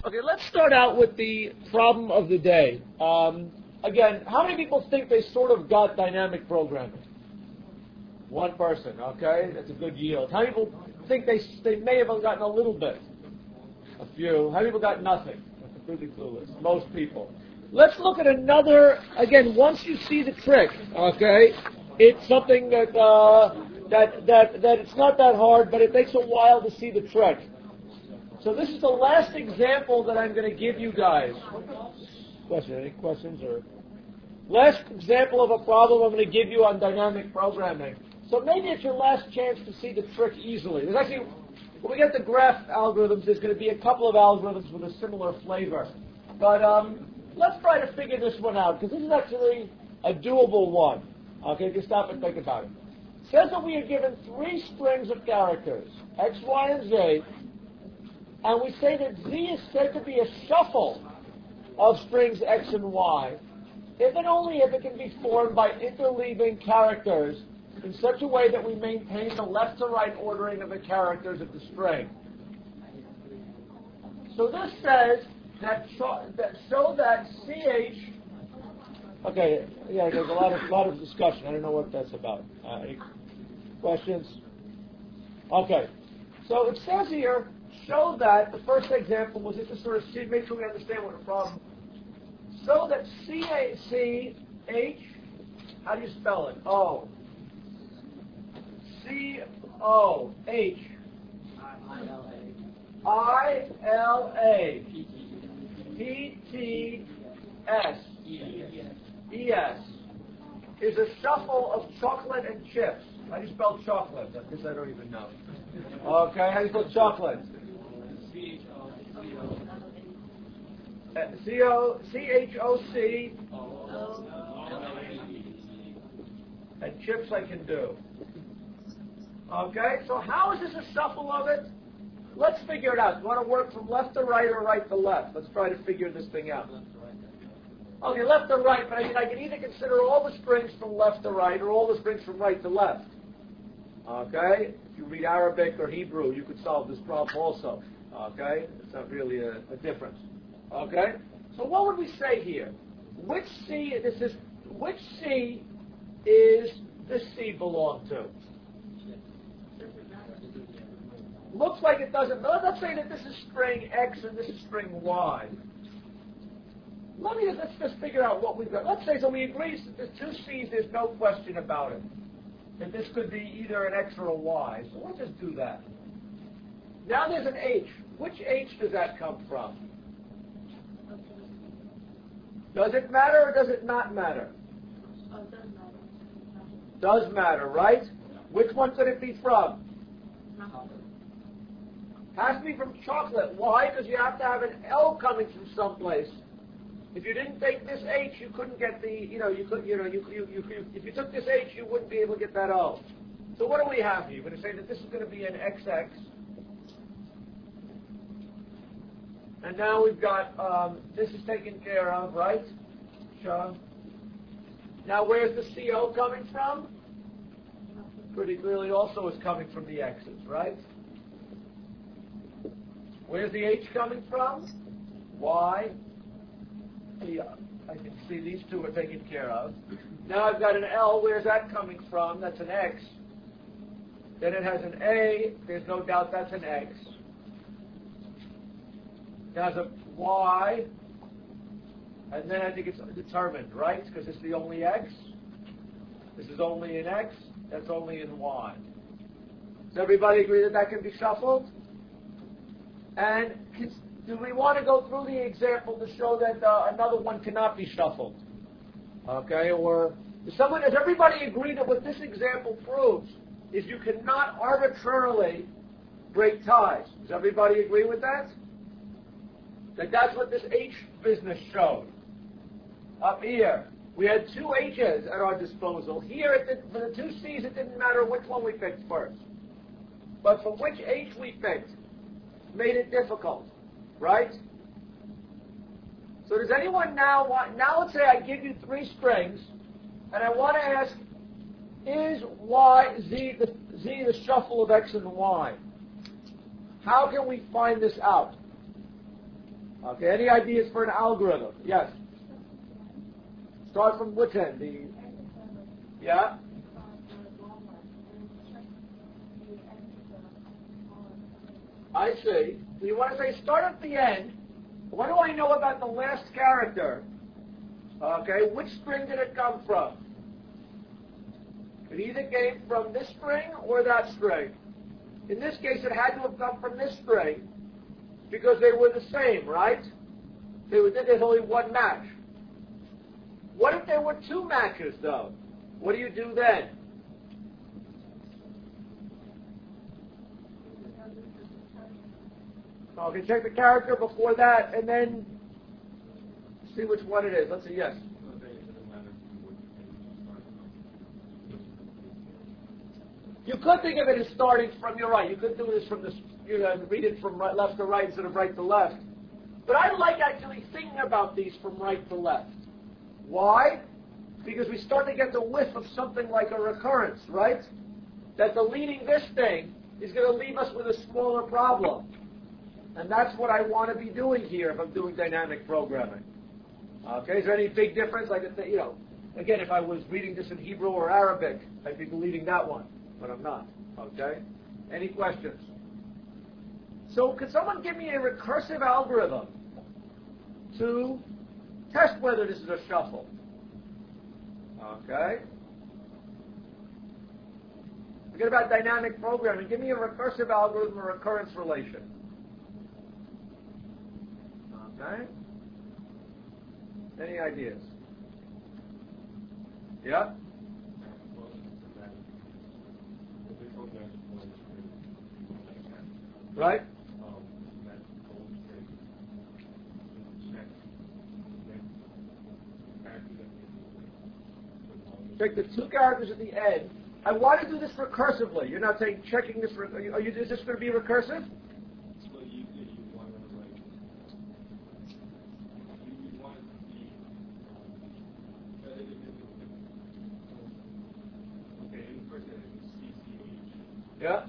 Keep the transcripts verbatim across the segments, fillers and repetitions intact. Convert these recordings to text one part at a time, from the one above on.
Okay, let's start out with the problem of the day. Um, again, how many people think they sort of got dynamic programming? One person, okay? That's a good yield. How many people think they, they may have gotten a little bit? A few. How many people got nothing? They're completely clueless. Most people. Let's look at another, again, once you see the trick, okay, it's something that, uh, that, that, that it's not that hard, but it takes a while to see the trick. So this is the last example that I'm going to give you guys. Question, any questions? Or last example of a problem I'm going to give you on dynamic programming. So maybe it's your last chance to see the trick easily. There's actually, when we get the graph algorithms, there's going to be a couple of algorithms with a similar flavor. But um, let's try to figure this one out, because this is actually a doable one. Okay, if you stop and think about it. It says that we are given three strings of characters, X, Y, and Z, and we say that Z is said to be a shuffle of strings X and Y, if and only if it can be formed by interleaving characters in such a way that we maintain the left to right ordering of the characters of the string. So this says that, that so that C H, okay, yeah, there's a lot of lot of discussion. I don't know what that's about. Uh, any questions? Okay, so it says here, show that, the first example was just to sort of see, make sure we understand what the problem is. So that C A C H, how do you spell it? O. C O H. I L A. P T S. E S. Is a shuffle of chocolate and chips. How do you spell chocolate? I guess I don't even know. Okay, how do you spell chocolate? C O C H O C and chips I can do. Okay, so how is this a shuffle of it? Let's figure it out. You want to work from left to right or right to left? Let's try to figure this thing out. Okay, left to right, but I mean I can either consider all the strings from left to right or all the strings from right to left. Okay? If you read Arabic or Hebrew, you could solve this problem also. Okay? It's not really a, a difference. Okay? So what would we say here? Which C this is which C is this C belong to? Looks like it doesn't. Let's say that this is string X and this is string Y. Let me just, let's just figure out what we've got. Let's say so we agree that there's two C's, there's no question about it. That this could be either an X or a Y. So let's just do that. Now there's an H. Which H does that come from? Does it matter or does it not matter? Does matter, right? Which one could it be from? Has to be from chocolate. Why? Because you have to have an L coming from someplace. If you didn't take this H, you couldn't get the, you know, you could, you know, you, you, you, you if you took this H, you wouldn't be able to get that O. So what do we have here? We're going to say that this is going to be an X X. And now we've got, um, this is taken care of, right? Sure. Now where's the C O coming from? Pretty clearly also is coming from the X's, right? Where's the H coming from? Y. Yeah, I can see these two are taken care of. Now I've got an L. Where's that coming from? That's an X. Then it has an A. There's no doubt that's an X. It has a Y. And then I think it's determined, right? Because it's the only X. This is only an X. That's only in Y. Does everybody agree that that can be shuffled? And do we want to go through the example to show that uh, another one cannot be shuffled? Okay, or does someone, does everybody agree that what this example proves is you cannot arbitrarily break ties? Does everybody agree with that? That that's what this H business showed. Up here, we had two H's at our disposal. Here, it did, for the two C's, it didn't matter which one we picked first. But for which H we picked, made it difficult, right? So does anyone now want, now let's say I give you three strings, and I want to ask, is Y, Z, the, Z the shuffle of X and Y? How can we find this out? Okay, any ideas for an algorithm? Yes. Start from which end? The yeah. I see. So you want to say start at the end. What do I know about the last character? Okay, which string did it come from? It either came from this string or that string. In this case, it had to have come from this string because they were the same, right? They were, there's only one match. What if there were two matches, though? What do you do then? Okay, check the character before that, and then see which one it is. Let's see, yes. You could think of it as starting from your right. You could do this from this, you know, read it from right, left to right instead of right to left. But I like actually thinking about these from right to left. Why? Because we start to get the whiff of something like a recurrence, right? That deleting this thing is going to leave us with a smaller problem. And that's what I want to be doing here if I'm doing dynamic programming. Okay, is there any big difference? Like, you know, again, if I was reading this in Hebrew or Arabic, I'd be deleting that one, but I'm not. Okay? Any questions? So could someone give me a recursive algorithm to test whether this is a shuffle? Okay? Forget about dynamic programming. Give me a recursive algorithm or recurrence relation. Okay? Any ideas? Yeah? Right? Check the two characters at the end. I want to do this recursively. You're not saying checking this. Are you, are you, is this going to be recursive? Yeah.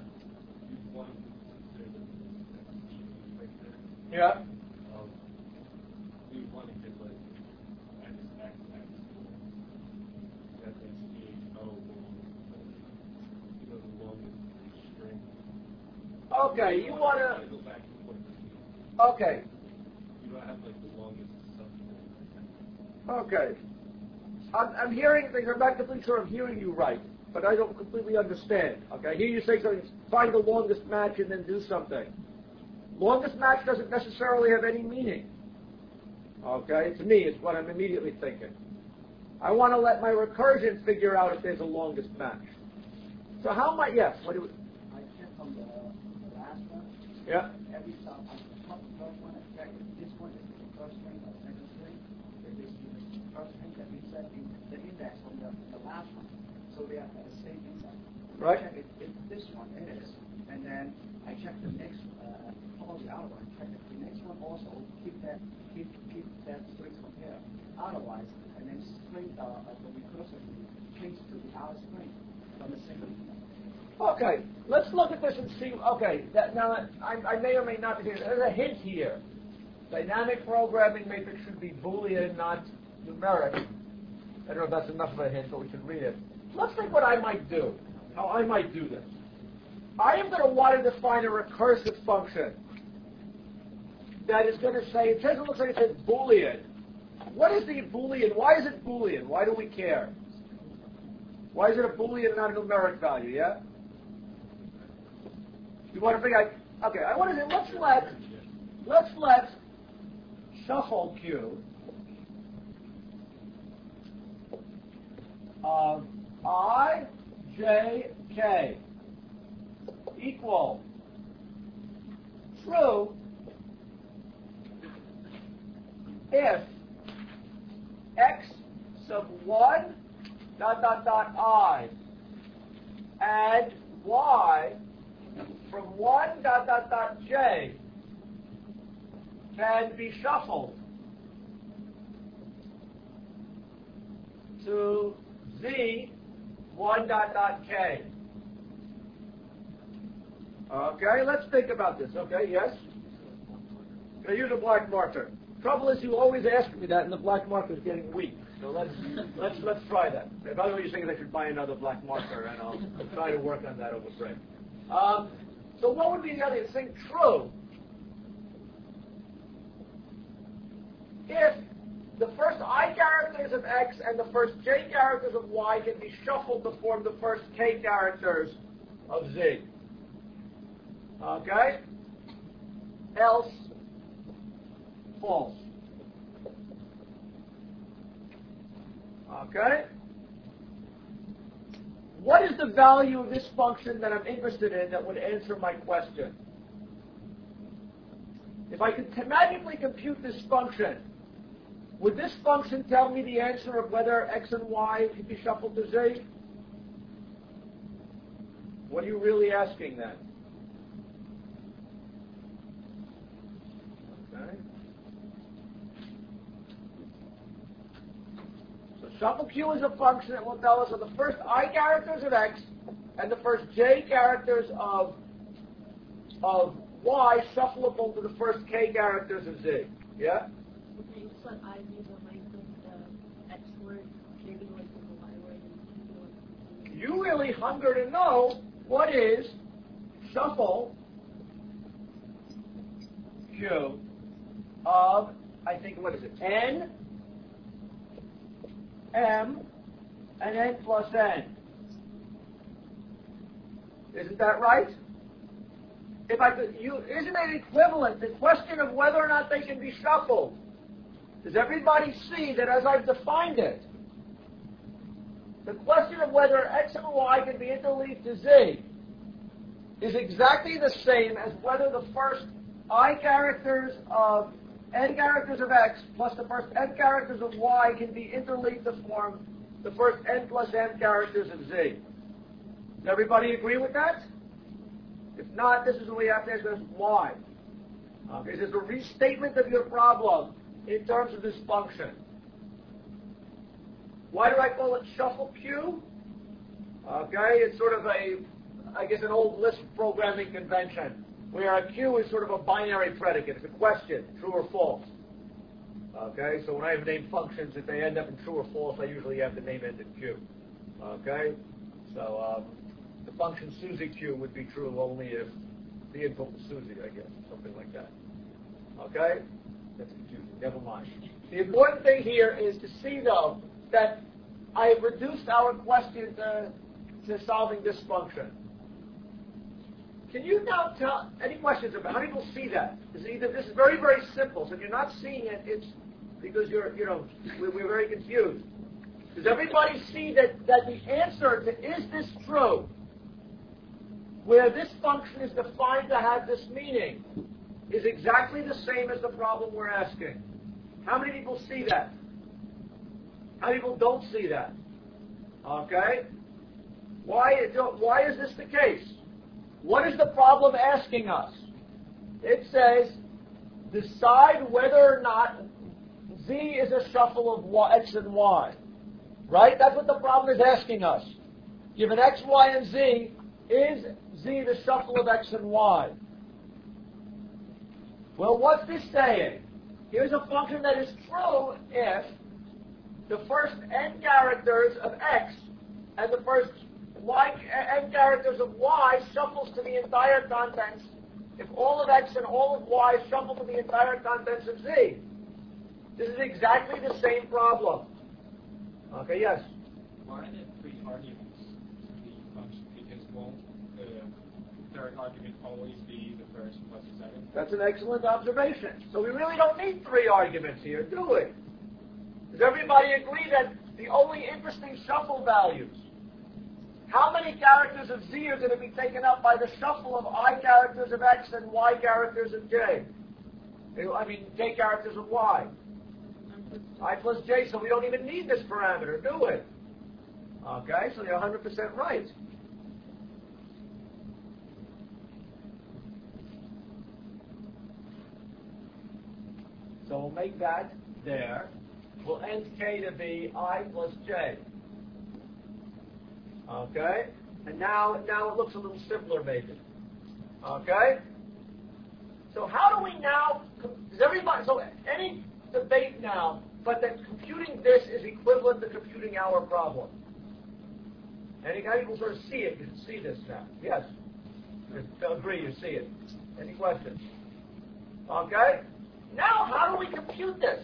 Yeah. Okay, you want to. Okay. Okay. I'm, I'm hearing things. I'm not completely sure I'm hearing you right, but I don't completely understand. Okay, I hear you say something. Find the longest match and then do something. Longest match doesn't necessarily have any meaning. Okay, to me, it's what I'm immediately thinking. I want to let my recursion figure out if there's a longest match. So how might yes? What do we? I check on the, the last one. Yeah. Every time I top the first one, I check if this one is the first string or second string. If it's the first string, that means that the, the index from the, the last one. So they are at the same index. Right. I check if, if this one is, and then I check the next, uh, follow the other one. Check if the next one also keep that keep keep that string compared. Otherwise, and then string uh, the recursive change to the other string from the same index. Okay, let's look at this and see. Okay, that, now I, I may or may not be here. There's a hint here. Dynamic programming matrix should be Boolean, not numeric. I don't know if that's enough of a hint, but we can read it. Let's think what I might do, how I might do this. I am going to want to define a recursive function that is going to say, it says it looks like it says Boolean. What is the Boolean? Why is it Boolean? Why do we care? Why is it a Boolean and not a numeric value, yeah? You want to figure out, okay, I want to say, let's let, let's let shuffle Q of I, J, K equal true if X sub one dot dot dot I and Y from one dot dot dot J can be shuffled to Z one dot dot K. Okay, let's think about this. Okay, yes? I use a black marker. Trouble is, you always ask me that, and the black marker is getting weak. So let's let's let's try that. And by the way, you're saying I should buy another black marker, and I'll try to work on that over break. Um, so what would be the other thing? True. If the first I characters of X and the first J characters of Y can be shuffled to form the first K characters of Z. Okay? Else, false. Okay? What is the value of this function that I'm interested in that would answer my question? If I could magically compute this function, would this function tell me the answer of whether X and Y can be shuffled to Z? What are you really asking then? Okay. So shuffle Q is a function that will tell us of the first I characters of X and the first J characters of, of Y shuffleable to the first K characters of Z. Yeah? Okay, so I use a mind the X word, maybe like the Y word, and You really hunger to know what is shuffle Q of, I think, what is it, N, M, and N plus N. Isn't that right? If I could, you, isn't it equivalent? The question of whether or not they can be shuffled. Does everybody see that as I've defined it, the question of whether X and Y can be interleaved to Z is exactly the same as whether the first I characters of N characters of X plus the first N characters of Y can be interleaved to form the first N plus N characters of Z. Does everybody agree with that? If not, this is what we have to ask us why. Okay, this is a restatement of your problem in terms of this function. Why do I call it shuffle Q? Okay, it's sort of a, I guess, an old Lisp programming convention, where a Q is sort of a binary predicate. It's a question, true or false. Okay, so when I have named functions, if they end up in true or false, I usually have the name end in Q. Okay, so um, the function Susie Q would be true only if the input was Susie, I guess, something like that. Okay, that's confusing. Never mind. The important thing here is to see, though, that I have reduced our question to, to solving this function. Can you now tell, any questions about, how many people see that? Is either, this is very, very simple, so if you're not seeing it, it's because you're, you know, we're, we're very confused. Does everybody see that, that the answer to is this true, where this function is defined to have this meaning, is exactly the same as the problem we're asking? How many people see that? How many people don't see that? Okay? Why, why is this the case? What is the problem asking us? It says, decide whether or not Z is a shuffle of y, X and Y. Right? That's what the problem is asking us. Given X, Y, and Z, is Z the shuffle of X and Y? Well, what's this saying? Here's a function that is true if the first N characters of X and the first Y, N characters of Y shuffles to the entire contents, if all of X and all of Y shuffle to the entire contents of Z. This is exactly the same problem. Okay, yes? Why are there three arguments to the function? Because won't the third argument always be the first plus the second? That's an excellent observation. So we really don't need three arguments here, do we? Does everybody agree that the only interesting shuffle values, how many characters of Z are going to be taken up by the shuffle of I characters of X and Y characters of J? I mean, J characters of Y. I plus J, so we don't even need this parameter, do we? Okay, so you're one hundred percent right. So we'll make that there. We'll end K to be I plus J. Okay? And now, now it looks a little simpler, maybe. Okay? So how do we now, does Is everybody, so any debate now, but that computing this is equivalent to computing our problem. Any guy people sort of see it, you can see this now. Yes? You agree, you see it. Any questions? Okay? Now, how do we compute this?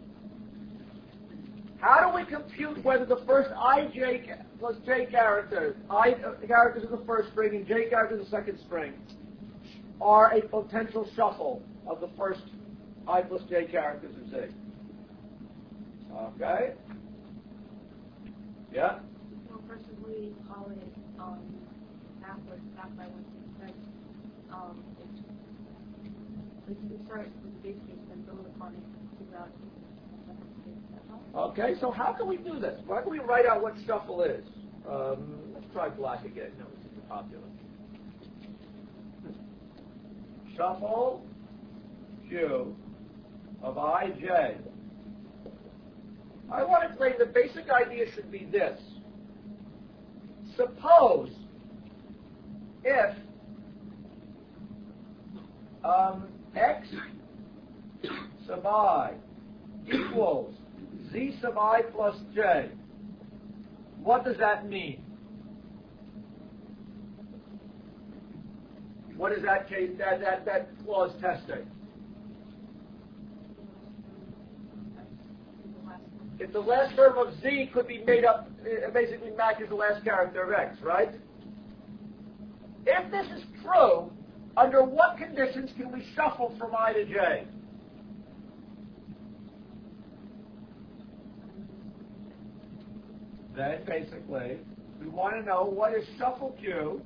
How do we compute whether the first ij plus j characters, I uh, characters in the first string and j characters in the second string, are a potential shuffle of the first I plus j characters of z? Okay? Yeah? Well, first of we call it um, backwards, back by one six six. Um, it's, we can start with the base case and build upon it to figure out Okay, so how can we do this? Why can we write out what shuffle is? Um, let's try black again. No, this is popular. Shuffle Q of ij. I want to claim the basic idea should be this. Suppose if um, x sub I equals z sub I plus j, what does that mean? What is that case, that, that, that clause testing? If the last term of z could be made up, it basically matches the last character of x, right? If this is true, under what conditions can we shuffle from I to j? Then basically, we want to know what is shuffle Q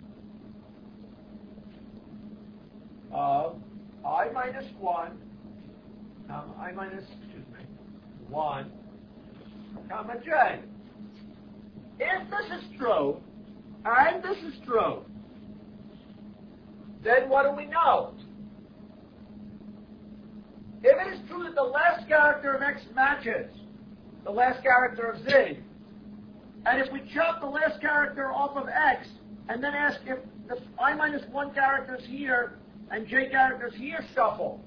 of I minus one, comma, I minus, excuse me, one, comma j. If this is true, and this is true, then what do we know? If it is true that the last character of x matches the last character of z, and if we chop the last character off of x, and then ask if the I minus one characters here and j characters here shuffle,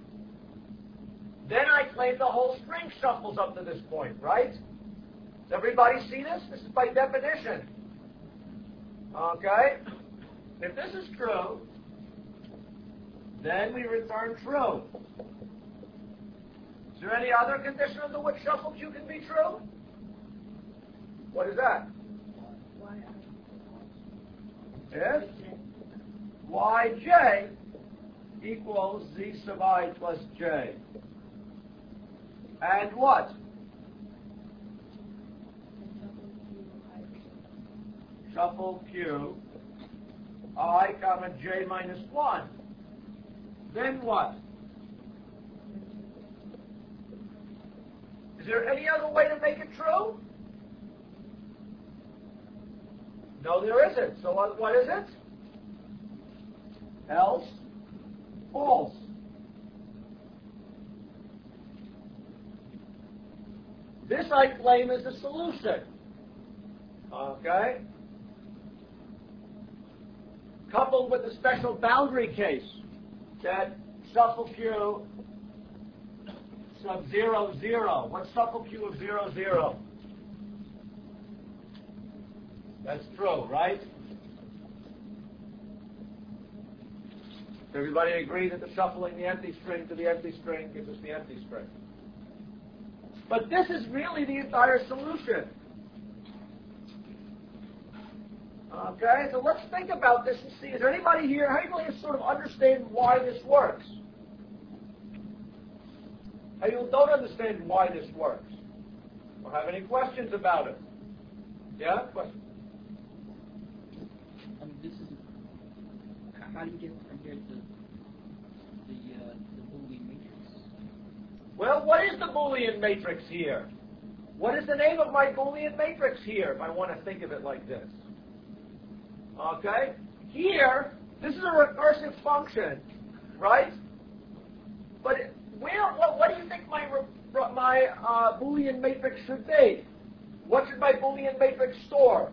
then I claim the whole string shuffles up to this point, right? Does everybody see this? This is by definition. Okay? If this is true, then we return true. Is there any other condition under which shuffle Q can be true? What is that? If yj equals z sub I plus j. And what? Shuffle Q I comma j minus one. Then what? Is there any other way to make it true? No, there isn't. So what, what is it? Else false. This I claim is the solution. Okay? Coupled with the special boundary case that shuffle Q sub zero zero. What's shuffle Q of zero zero? That's true, right? Everybody agree that the shuffling the empty string to the empty string gives us the empty string. But this is really the entire solution. Okay, so let's think about this and see. Is there anybody here, how do you sort of understand why this works? How you don't understand why this works? Or have any questions about it? Yeah? Question? I mean, this is, how do you get from here to the, uh, the Boolean matrix? Well, what is the Boolean matrix here? What is the name of my Boolean matrix here, if I want to think of it like this? Okay? Here, this is a recursive function, right? But where, what, what do you think my, my uh, Boolean matrix should be? What should my Boolean matrix store?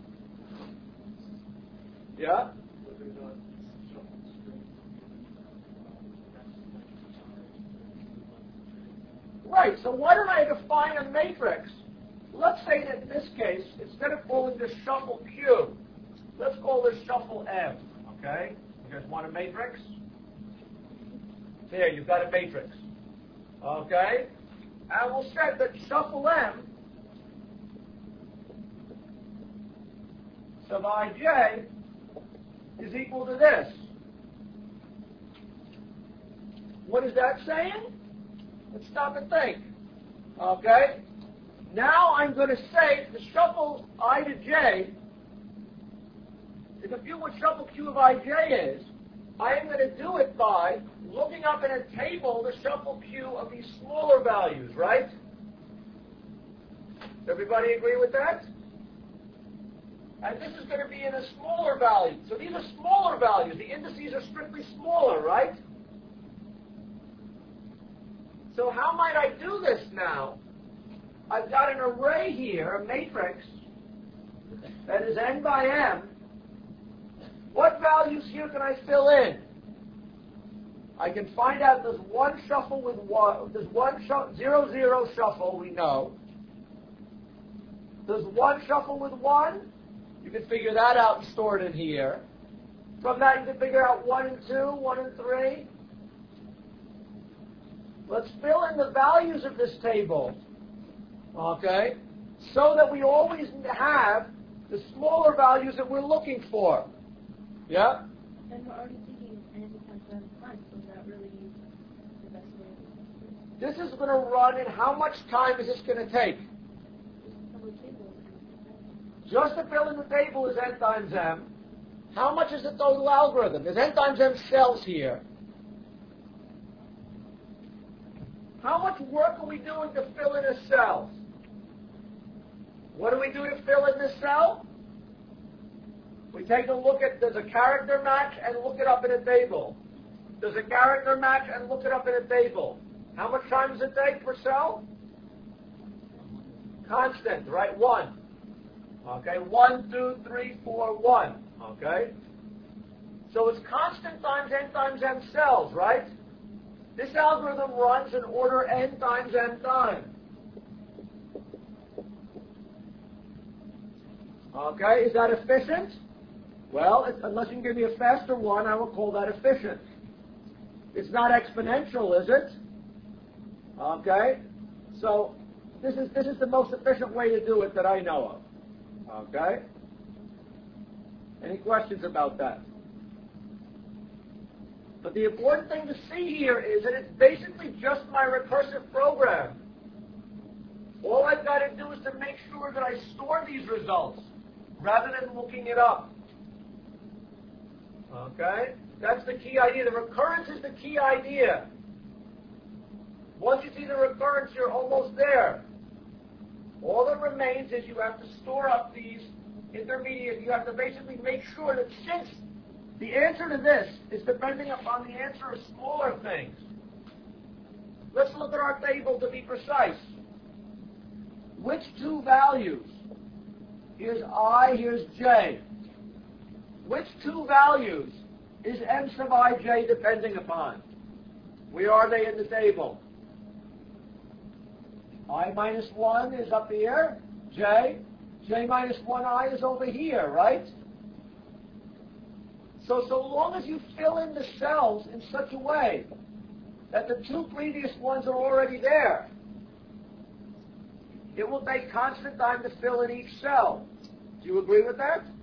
Yeah? Right, so why don't I define a matrix? Let's say that in this case, instead of calling this shuffle Q, let's call this shuffle M, okay? You guys want a matrix? There, you've got a matrix, okay? And we'll set that shuffle M sub ij is equal to this. What is that saying? Let's stop and think. Okay? Now I'm going to say the shuffle I to j, to compute what shuffle q of ij is, I am going to do it by looking up in a table the shuffle q of these smaller values, right? Everybody agree with that? And this is going to be in a smaller value. So these are smaller values. The indices are strictly smaller, right? So how might I do this now? I've got an array here, a matrix, that is n by m. What values here can I fill in? I can find out there's one shuffle with one, there's one shuffle, zero, zero shuffle, we know. There's one shuffle with one. You can figure that out and store it in here. From that, you can figure out one and two, one and three. Let's fill in the values of this table, okay, so that we always have the smaller values that we're looking for. Yeah? And we're already thinking n times n times, so is that really the best way to do it? This is going to run, and how much time is this going to take? Just to fill in the table is n times m. How much is the total algorithm? There's n times m cells here. How much work are we doing to fill in a cell? What do we do to fill in this cell? We take a look at, does a character match, and look it up in a table. Does a character match, and look it up in a table. How much time does it take per cell? Constant, right? One. Okay, one, two, three, four, one. Okay? So it's constant times n times m cells, right? This algorithm runs in order n times m times. Okay, is that efficient? Well, it's, unless you can give me a faster one, I will call that efficient. It's not exponential, is it? Okay, so this is this is the most efficient way to do it that I know of. Okay. Any questions about that? But the important thing to see here is that it's basically just my recursive program. All I've got to do is to make sure that I store these results rather than looking it up. Okay? That's the key idea. The recurrence is the key idea. Once you see the recurrence, you're almost there. All that remains is you have to store up these intermediate, you have to basically make sure that since the answer to this is depending upon the answer of smaller things. Let's look at our table to be precise. Which two values? Here's I, here's j. Which two values is m sub ij depending upon? Where are they in the table? I minus one is up here. J. J minus one i is over here, right? So, so long as you fill in the cells in such a way that the two previous ones are already there, it will take constant time to fill in each cell. Do you agree with that?